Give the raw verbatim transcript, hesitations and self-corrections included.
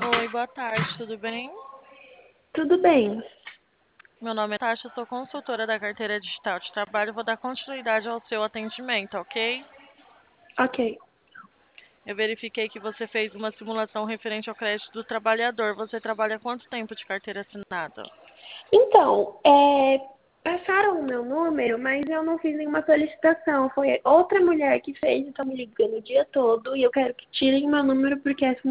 Oi, boa tarde, tudo bem? Tudo bem. Meu nome é Tasha, sou consultora da carteira digital de trabalho. Vou dar continuidade ao seu atendimento, ok? Ok. Eu verifiquei que você fez uma simulação referente ao crédito do trabalhador. Você trabalha há quanto tempo de carteira assinada? Então, é, passaram o meu número, mas eu não fiz nenhuma solicitação. Foi outra mulher que fez, então me ligando o dia todo e eu quero que tirem meu número porque essa